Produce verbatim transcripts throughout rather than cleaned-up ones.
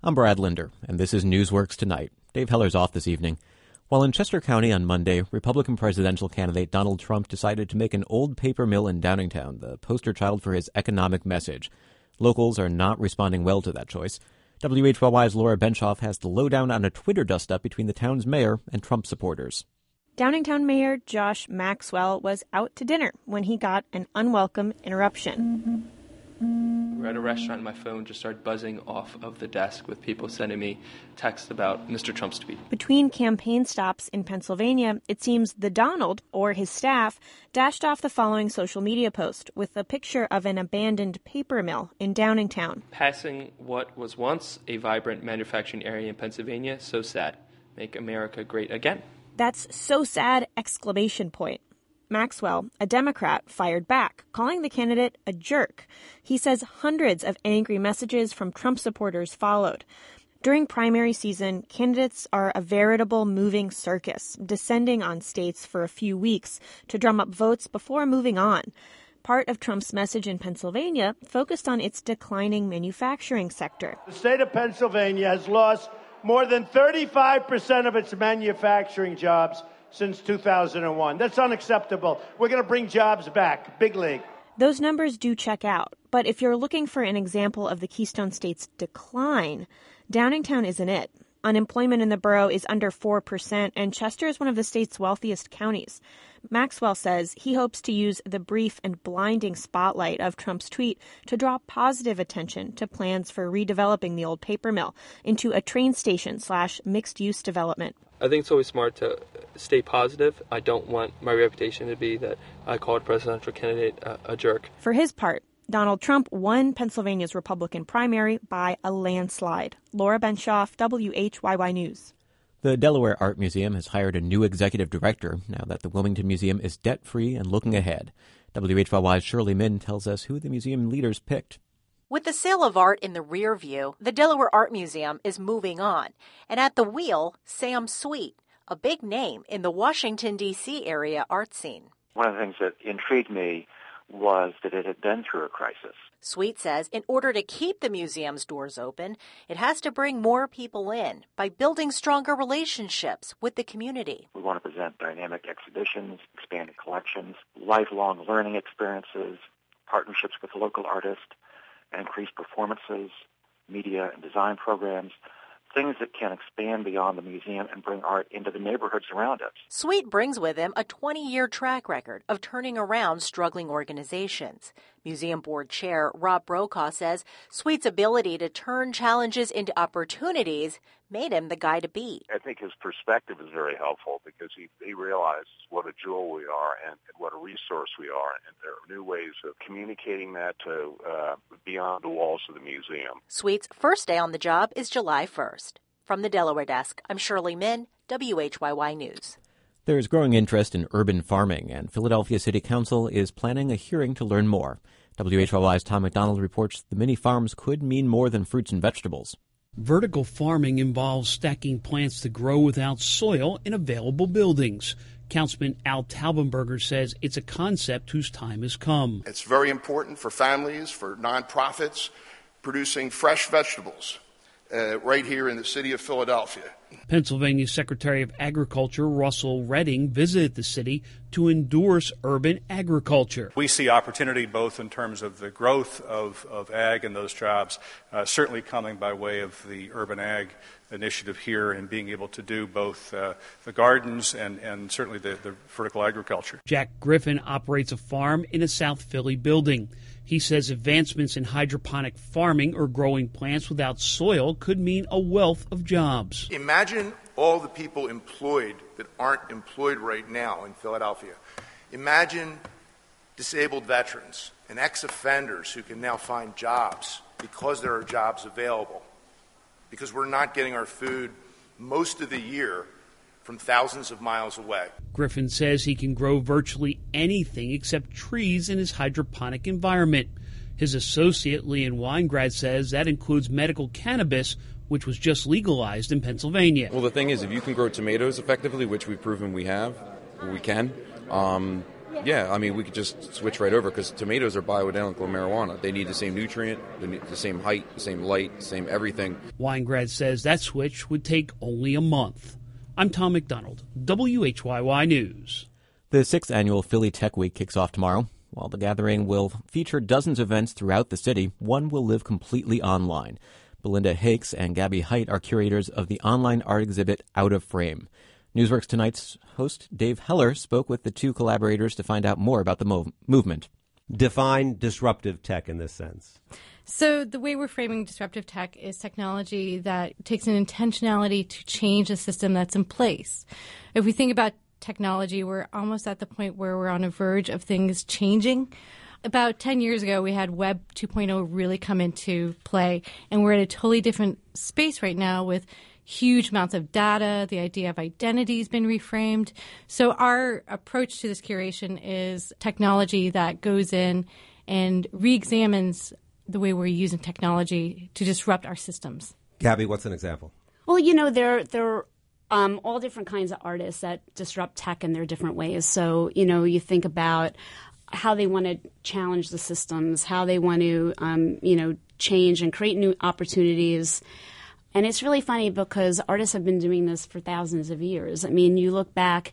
I'm Brad Linder, and this is Newsworks Tonight. Dave Heller's off this evening. While in Chester County on Monday, Republican presidential candidate Donald Trump decided to make an old paper mill in Downingtown the poster child for his economic message. Locals are not responding well to that choice. W H Y Y's Laura Benshoff has the lowdown on a Twitter dust-up between the town's mayor and Trump supporters. Downingtown Mayor Josh Maxwell was out to dinner when he got an unwelcome interruption. We're at a restaurant and my phone just started buzzing off of the desk with people sending me texts about Mister Trump's tweet. Between campaign stops in Pennsylvania, it seems the Donald, or his staff, dashed off the following social media post with a picture of an abandoned paper mill in Downingtown. Passing what was once a vibrant manufacturing area in Pennsylvania, so sad. Make America great again. That's so sad, exclamation point. Maxwell, a Democrat, fired back, calling the candidate a jerk. He says hundreds of angry messages from Trump supporters followed. During primary season, candidates are a veritable moving circus, descending on states for a few weeks to drum up votes before moving on. Part of Trump's message in Pennsylvania focused on its declining manufacturing sector. The state of Pennsylvania has lost more than thirty-five percent of its manufacturing jobs since two thousand one. That's unacceptable. We're going to bring jobs back. Big league. Those numbers do check out. But if you're looking for an example of the Keystone State's decline, Downingtown isn't it. Unemployment in the borough is under four percent, and Chester is one of the state's wealthiest counties. Maxwell says he hopes to use the brief and blinding spotlight of Trump's tweet to draw positive attention to plans for redeveloping the old paper mill into a train station slash mixed-use development. I think it's always smart to stay positive. I don't want my reputation to be that I called a presidential candidate a, a jerk. For his part, Donald Trump won Pennsylvania's Republican primary by a landslide. Laura Benshoff, W H Y Y News. The Delaware Art Museum has hired a new executive director now that the Wilmington Museum is debt-free and looking ahead. W H Y Y's Shirley Min tells us who the museum leaders picked. With the sale of art in the rear view, the Delaware Art Museum is moving on. And at the wheel, Sam Sweet, a big name in the Washington, D C area art scene. One of the things that intrigued me was that it had been through a crisis. Sweet says in order to keep the museum's doors open, it has to bring more people in by building stronger relationships with the community. We want to present dynamic exhibitions, expanded collections, lifelong learning experiences, partnerships with local artists, and increased performances, media and design programs, things that can expand beyond the museum and bring art into the neighborhoods around us. Sweet brings with him a twenty-year track record of turning around struggling organizations. Museum Board Chair Rob Brokaw says Sweet's ability to turn challenges into opportunities made him the guy to beat. I think his perspective is very helpful because he, he realizes what a jewel we are and what a resource we are, and there are new ways of communicating that to uh, beyond the walls of the museum. Sweet's first day on the job is July first. From the Delaware desk, I'm Shirley Min, W H Y Y News. There is growing interest in urban farming, and Philadelphia City Council is planning a hearing to learn more. W H Y Y's Tom McDonald reports the mini farms could mean more than fruits and vegetables. Vertical farming involves stacking plants to grow without soil in available buildings. Councilman Al Taubenberger says it's a concept whose time has come. It's very important for families, for nonprofits, producing fresh vegetables uh, right here in the city of Philadelphia. Pennsylvania Secretary of Agriculture Russell Redding visited the city to endorse urban agriculture. We see opportunity both in terms of the growth of, of ag and those jobs, uh, certainly coming by way of the urban ag initiative here and being able to do both uh, the gardens and, and certainly the, the vertical agriculture. Jack Griffin operates a farm in a South Philly building. He says advancements in hydroponic farming or growing plants without soil could mean a wealth of jobs. Imagine all the people employed that aren't employed right now in Philadelphia. Imagine disabled veterans and ex-offenders who can now find jobs because there are jobs available, because we're not getting our food most of the year from thousands of miles away. Griffin says he can grow virtually anything except trees in his hydroponic environment. His associate, Leon Weingrad, says that includes medical cannabis, which was just legalized in Pennsylvania. Well, the thing is, if you can grow tomatoes effectively, which we've proven we have, we can, um, yeah, I mean, we could just switch right over because tomatoes are bioidentical to marijuana. They need the same nutrient, they need the same height, the same light, the same everything. Weingrad says that switch would take only a month. I'm Tom McDonald, W H Y Y News. The sixth annual Philly Tech Week kicks off tomorrow. While the gathering will feature dozens of events throughout the city, one will live completely online. Belinda Hakes and Gabby Height are curators of the online art exhibit Out of Frame. Newsworks Tonight's host Dave Heller spoke with the two collaborators to find out more about the mov- movement. Define disruptive tech in this sense. So the way we're framing disruptive tech is technology that takes an intentionality to change a system that's in place. If we think about technology, we're almost at the point where we're on a verge of things changing. About ten years ago, we had Web two point oh really come into play, and we're at a totally different space right now with huge amounts of data. The idea of identity has been reframed. So our approach to this curation is technology that goes in and re-examines the way we're using technology to disrupt our systems. Gabby, what's an example? Well, you know, there there are um, all different kinds of artists that disrupt tech in their different ways. So, you know, you think about how they want to challenge the systems, how they want to, um, you know, change and create new opportunities. And it's really funny because artists have been doing this for thousands of years. I mean, you look back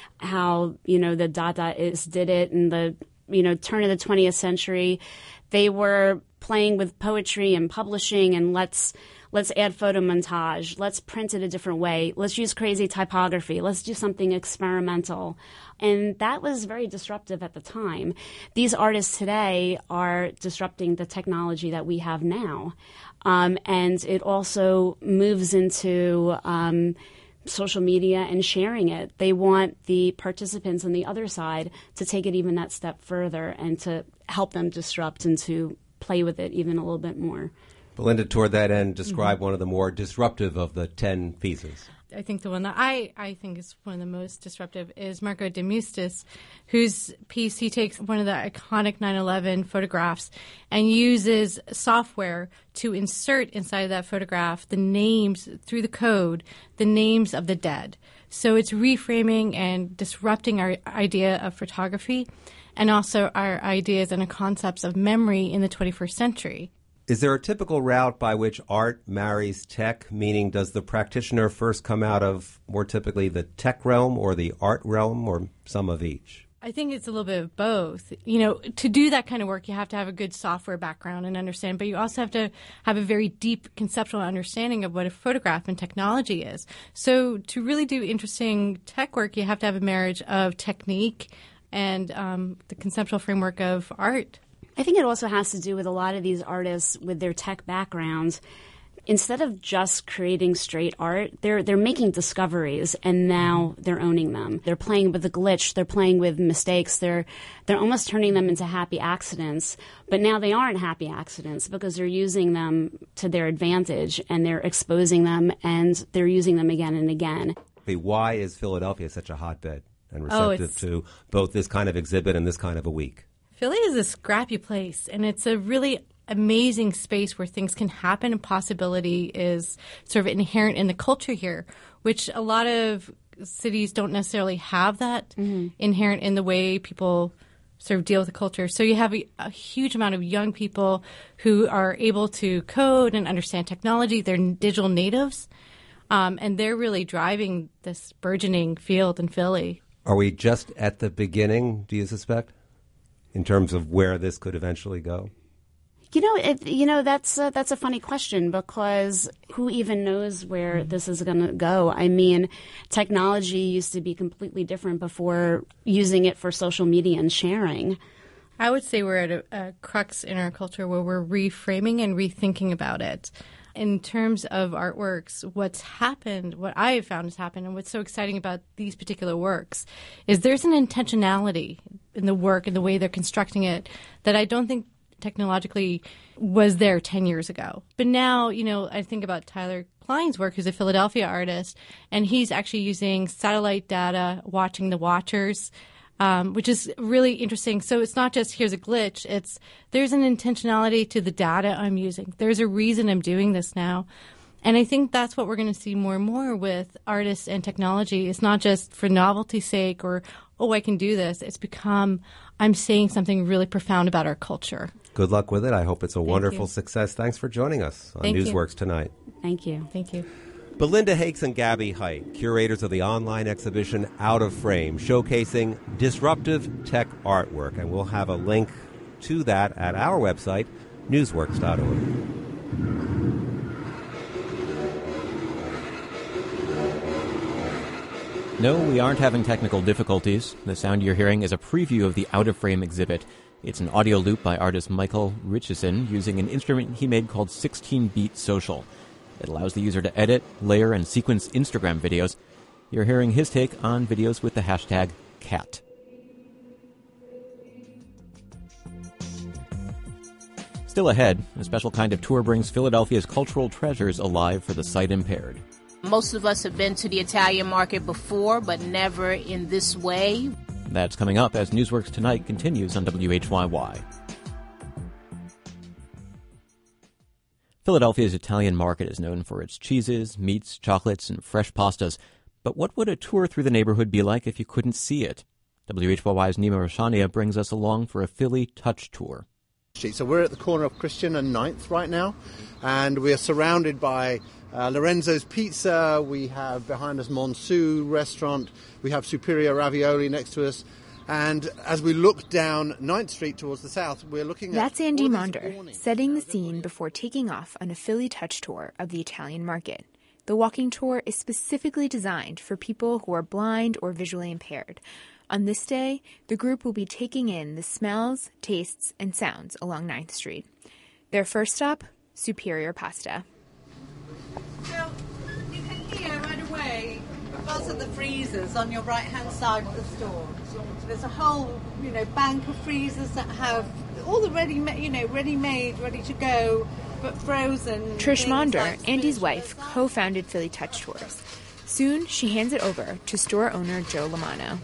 how, you know, the Dadaists did it in the, you know, turn of the twentieth century. They were playing with poetry and publishing and let's let's add photo montage. Let's print it a different way. Let's use crazy typography. Let's do something experimental. And that was very disruptive at the time. These artists today are disrupting the technology that we have now. Um, and it also moves into um, social media and sharing it. They want the participants on the other side to take it even that step further and to help them disrupt and to play with it even a little bit more. Belinda, toward that end, describe mm-hmm. one of the more disruptive of the ten pieces. I think the one that I, I think is one of the most disruptive is Marco de Mustis, whose piece, he takes one of the iconic nine eleven photographs and uses software to insert inside of that photograph the names, through the code, the names of the dead. So it's reframing and disrupting our idea of photography and also our ideas and concepts of memory in the twenty-first century. Is there a typical route by which art marries tech, meaning does the practitioner first come out of more typically the tech realm or the art realm or some of each? I think it's a little bit of both. You know, to do that kind of work, you have to have a good software background and understand, but you also have to have a very deep conceptual understanding of what a photograph and technology is. So to really do interesting tech work, you have to have a marriage of technique and um, the conceptual framework of art. I think it also has to do with a lot of these artists with their tech backgrounds. Instead of just creating straight art, they're they're making discoveries, and now they're owning them. They're playing with the glitch. They're playing with mistakes. They're they're almost turning them into happy accidents. But now they aren't happy accidents because they're using them to their advantage, and they're exposing them, and they're using them again and again. Why is Philadelphia such a hotbed and receptive oh, to both this kind of exhibit and this kind of a week? Philly is a scrappy place, and it's a really amazing space where things can happen, and possibility is sort of inherent in the culture here, which a lot of cities don't necessarily have that mm-hmm. inherent in the way people sort of deal with the culture. So you have a, a huge amount of young people who are able to code and understand technology. They're digital natives, um, and they're really driving this burgeoning field in Philly. Are we just at the beginning, do you suspect, in terms of where this could eventually go? You know, it, you know that's a, that's a funny question because who even knows where this is going to go? I mean, technology used to be completely different before using it for social media and sharing. I would say we're at a, a crux in our culture where we're reframing and rethinking about it. In terms of artworks, what's happened, what I have found has happened, and what's so exciting about these particular works is there's an intentionality in the work and the way they're constructing it that I don't think technologically was there ten years ago. But now, you know, I think about Tyler Klein's work, who's a Philadelphia artist, and he's actually using satellite data, watching the watchers, um, which is really interesting. So it's not just here's a glitch. It's there's an intentionality to the data I'm using. There's a reason I'm doing this now. And I think that's what we're going to see more and more with artists and technology. It's not just for novelty's sake or oh, I can do this. It's become, I'm saying something really profound about our culture. Good luck with it. I hope it's a Thank wonderful you. success. Thanks for joining us on Thank you. Newsworks tonight. Thank you. Thank you. Belinda Hakes and Gabby Height, curators of the online exhibition Out of Frame, showcasing disruptive tech artwork. And we'll have a link to that at our website, newsworks dot org. No, we aren't having technical difficulties. The sound you're hearing is a preview of the Out of Frame exhibit. It's an audio loop by artist Michael Richardson using an instrument he made called sixteen beat Social. It allows the user to edit, layer, and sequence Instagram videos. You're hearing his take on videos with the hashtag cat. Still ahead, a special kind of tour brings Philadelphia's cultural treasures alive for the sight impaired. Most of us have been to the Italian market before, but never in this way. That's coming up as Newsworks Tonight continues on W H Y Y. Philadelphia's Italian market is known for its cheeses, meats, chocolates, and fresh pastas. But what would a tour through the neighborhood be like if you couldn't see it? W H Y Y's Nima Roshania brings us along for a Philly Touch tour. So we're at the corner of Christian and ninth right now, and we are surrounded by uh, Lorenzo's Pizza. We have behind us Monsu restaurant. We have Superior Ravioli next to us. And as we look down ninth Street towards the south, we're looking at... That's Andy Monder, setting the scene before taking off on a Philly Touch tour of the Italian market. The walking tour is specifically designed for people who are blind or visually impaired. On this day, the group will be taking in the smells, tastes, and sounds along ninth Street. Their first stop, Superior Pasta. So, you can hear right away the buzz of the freezers on your right-hand side of the store. There's a whole, you know, bank of freezers that have all the ready, you know, ready-made, ready to go, but frozen. Trish Monder, like Andy's wife, co-founded Philly Touch Tours. Soon, she hands it over to store owner Joe Lamano.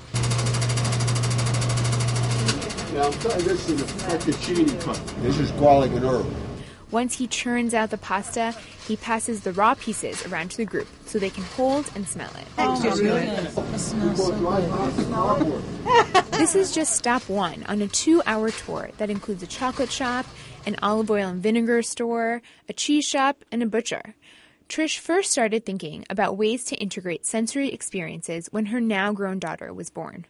Now, I'm telling you, this is a fettuccine cut. This is garlic and herb. Once he churns out the pasta, he passes the raw pieces around to the group so they can hold and smell it. Oh, my goodness. It smells so good. This is just stop one on a two-hour tour that includes a chocolate shop, an olive oil and vinegar store, a cheese shop, and a butcher. Trish first started thinking about ways to integrate sensory experiences when her now-grown daughter was born.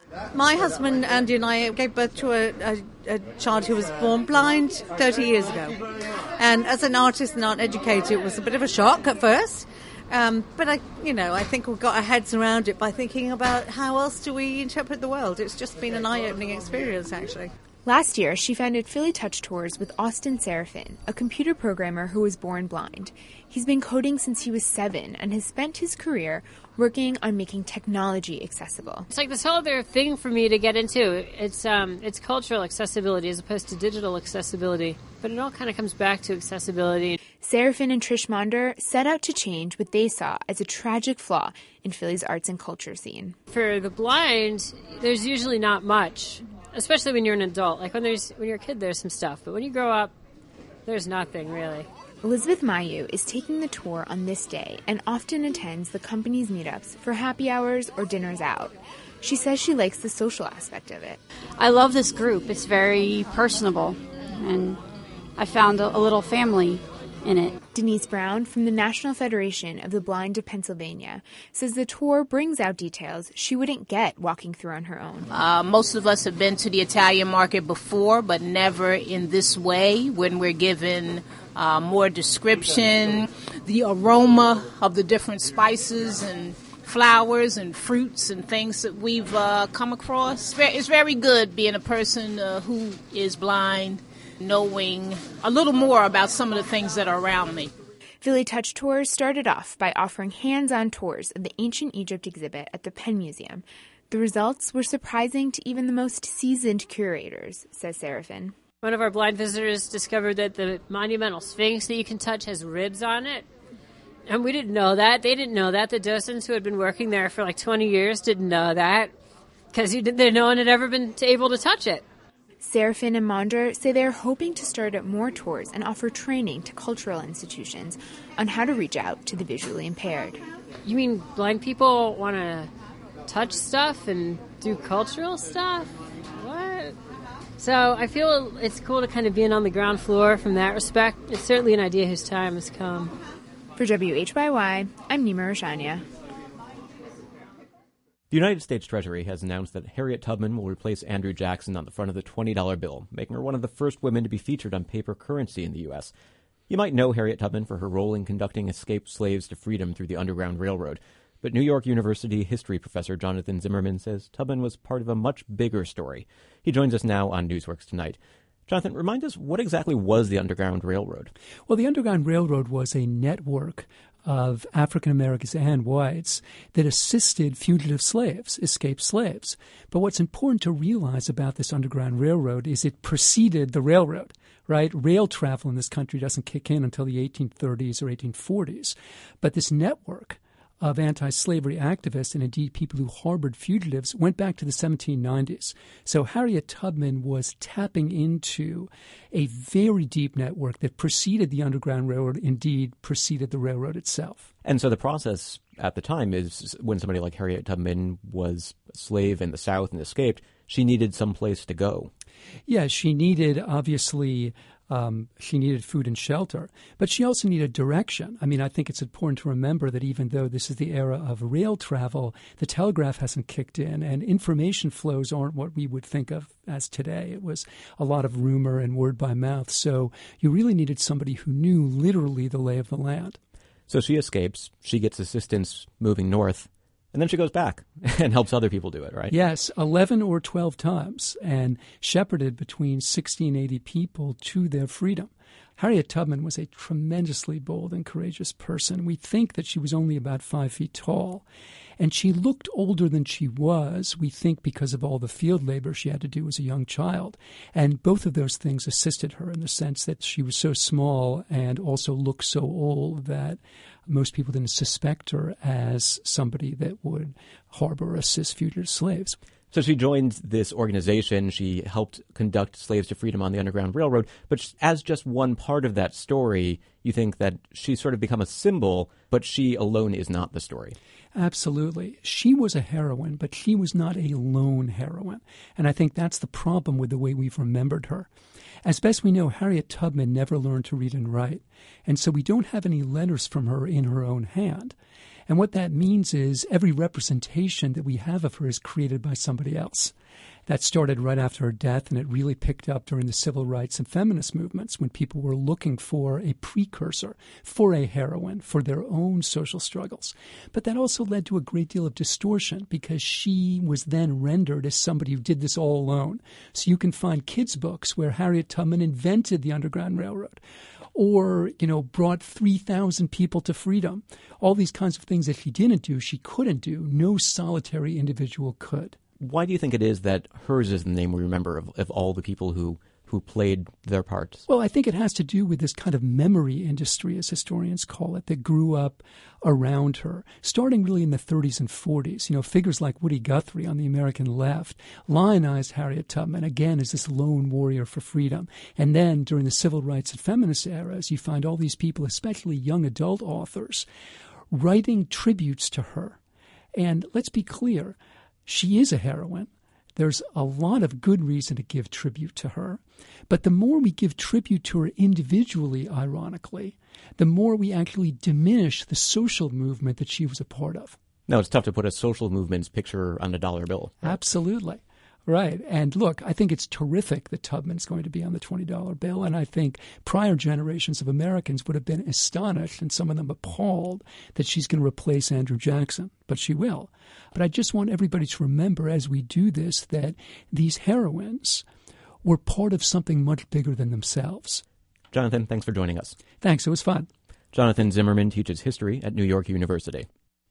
My husband, Andy, and I gave birth to a, a, a child who was born blind thirty years ago. And as an artist and art educator, it was a bit of a shock at first. Um, but, I, you know, I think we got our heads around it by thinking about how else do we interpret the world. It's just been an eye-opening experience, actually. Last year, she founded Philly Touch Tours with Austin Serafin, a computer programmer who was born blind. He's been coding since he was seven and has spent his career working on making technology accessible. It's like this whole other thing for me to get into. It's um, it's cultural accessibility as opposed to digital accessibility. But it all kind of comes back to accessibility. Serafin and Trish Monder set out to change what they saw as a tragic flaw in Philly's arts and culture scene. For the blind, there's usually not much, especially when you're an adult. Like when there's when you're a kid, there's some stuff. But when you grow up, there's nothing really. Elizabeth Mayu is taking the tour on this day and often attends the company's meetups for happy hours or dinners out. She says she likes the social aspect of it. I love this group. It's very personable, and I found a, a little family in it. Denise Brown from the National Federation of the Blind of Pennsylvania says the tour brings out details she wouldn't get walking through on her own. Uh, most of us have been to the Italian market before, but never in this way when we're given uh, more description, the aroma of the different spices and flowers and fruits and things that we've uh, come across. It's very good being a person uh, who is blind, knowing a little more about some of the things that are around me. Philly Touch Tours started off by offering hands-on tours of the Ancient Egypt exhibit at the Penn Museum. The results were surprising to even the most seasoned curators, says Serafin. One of our blind visitors discovered that the monumental Sphinx that you can touch has ribs on it. And we didn't know that. They didn't know that. The docents who had been working there for like twenty years didn't know that because no one had ever been able to touch it. Serafin and Monder say they're hoping to start up more tours and offer training to cultural institutions on how to reach out to the visually impaired. You mean blind people want to touch stuff and do cultural stuff. What? So I feel it's cool to kind of be in on the ground floor from that respect. It's certainly an idea whose time has come. For W H Y Y, I'm Nima Roshania. The United States Treasury has announced that Harriet Tubman will replace Andrew Jackson on the front of the twenty dollar bill, making her one of the first women to be featured on paper currency in the U S. You might know Harriet Tubman for her role in conducting escaped slaves to freedom through the Underground Railroad, but New York University history professor Jonathan Zimmerman says Tubman was part of a much bigger story. He joins us now on Newsworks Tonight. Jonathan, remind us, what exactly was the Underground Railroad? Well, the Underground Railroad was a network of African Americans and whites that assisted fugitive slaves, escaped slaves. But what's important to realize about this Underground Railroad is it preceded the railroad, right? Rail travel in this country doesn't kick in until the eighteen thirties or eighteen forties. But this network of anti-slavery activists and indeed people who harbored fugitives went back to the seventeen nineties. So Harriet Tubman was tapping into a very deep network that preceded the Underground Railroad, indeed preceded the railroad itself. And so the process at the time is when somebody like Harriet Tubman was a slave in the South and escaped, she needed some place to go. Yeah, she needed, obviously, Um, she needed food and shelter, but she also needed direction. I mean, I think it's important to remember that even though this is the era of rail travel, the telegraph hasn't kicked in, and information flows aren't what we would think of as today. It was a lot of rumor and word by mouth, so you really needed somebody who knew literally the lay of the land. So she escapes, she gets assistance moving north, and then she goes back and helps other people do it, right? Yes, eleven or twelve times, and shepherded between sixty and eighty people to their freedom. Harriet Tubman was a tremendously bold and courageous person. We think that she was only about five feet tall, and she looked older than she was, we think because of all the field labor she had to do as a young child. And both of those things assisted her in the sense that she was so small and also looked so old that most people didn't suspect her as somebody that would harbor or assist fugitive slaves. So she joined this organization. She helped conduct slaves to freedom on the Underground Railroad. But as just one part of that story, you think that she's sort of become a symbol, but she alone is not the story. Absolutely. She was a heroine, but she was not a lone heroine. And I think that's the problem with the way we've remembered her. As best we know, Harriet Tubman never learned to read and write, and so we don't have any letters from her in her own hand. And what that means is every representation that we have of her is created by somebody else. That started right after her death, and it really picked up during the civil rights and feminist movements when people were looking for a precursor, for a heroine, for their own social struggles. But that also led to a great deal of distortion because she was then rendered as somebody who did this all alone. So you can find kids' books where Harriet Tubman invented the Underground Railroad, or, you know, brought three thousand people to freedom. All these kinds of things that she didn't do, she couldn't do. No solitary individual could. Why do you think it is that hers is the name we remember of, of all the people who, who played their parts? Well, I think it has to do with this kind of memory industry, as historians call it, that grew up around her, starting really in the thirties and forties. You know, figures like Woody Guthrie on the American left lionized Harriet Tubman, again, as this lone warrior for freedom. And then during the civil rights and feminist eras, you find all these people, especially young adult authors, writing tributes to her. And let's be clear, she is a heroine. There's a lot of good reason to give tribute to her. But the more we give tribute to her individually, ironically, the more we actually diminish the social movement that she was a part of. No, it's tough to put a social movement's picture on a dollar bill. Right? Absolutely. Right. And look, I think it's terrific that Tubman's going to be on the twenty dollar bill. And I think prior generations of Americans would have been astonished and some of them appalled that she's going to replace Andrew Jackson. But she will. But I just want everybody to remember as we do this that these heroines were part of something much bigger than themselves. Jonathan, thanks for joining us. Thanks. It was fun. Jonathan Zimmerman teaches history at New York University.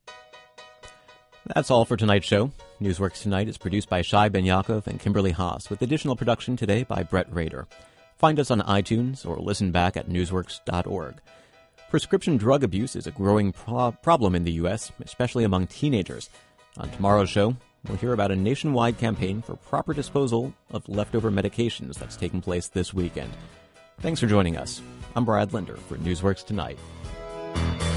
That's all for tonight's show. Newsworks Tonight is produced by Shai Ben Yaakov and Kimberly Haas, with additional production today by Brett Rader. Find us on iTunes or listen back at newsworks dot org. Prescription drug abuse is a growing pro- problem in the U S, especially among teenagers. On tomorrow's show, we'll hear about a nationwide campaign for proper disposal of leftover medications that's taking place this weekend. Thanks for joining us. I'm Brad Linder for Newsworks Tonight.